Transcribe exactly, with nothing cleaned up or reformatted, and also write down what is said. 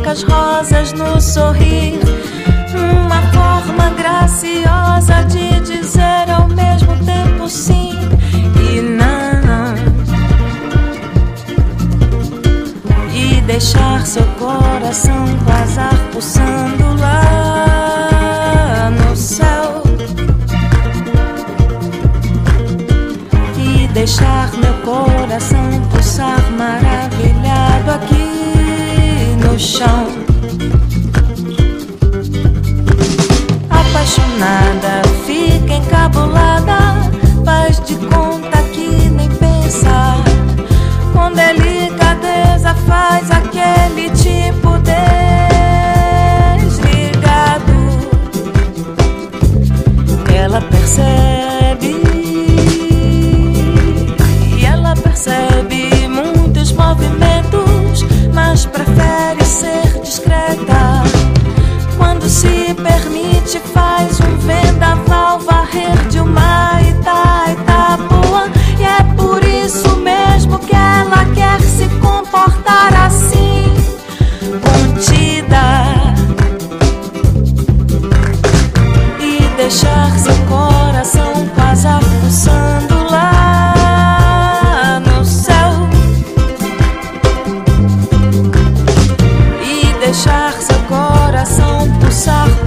brancas rosas no sorrir, uma forma graciosa de dizer ao mesmo tempo sim e não, e deixar seu coração vazar pulsando lá no céu, e deixar meu coração pulsar maravilhado aqui no chão. Apaixonada, fica encabulada, faz de conta que nem pensa, com delicadeza faz aquele tipo desligado. Ela percebe, e ela percebe muitos movimentos, mas prefere ser discreta. Quando se permite faz um vendaval varrer de uma Ita, Itapuã, e é por isso mesmo que ela quer se comportar assim, contida, e deixar seu coração vazar pulsando lá no céu, e deixar seu coração pulsar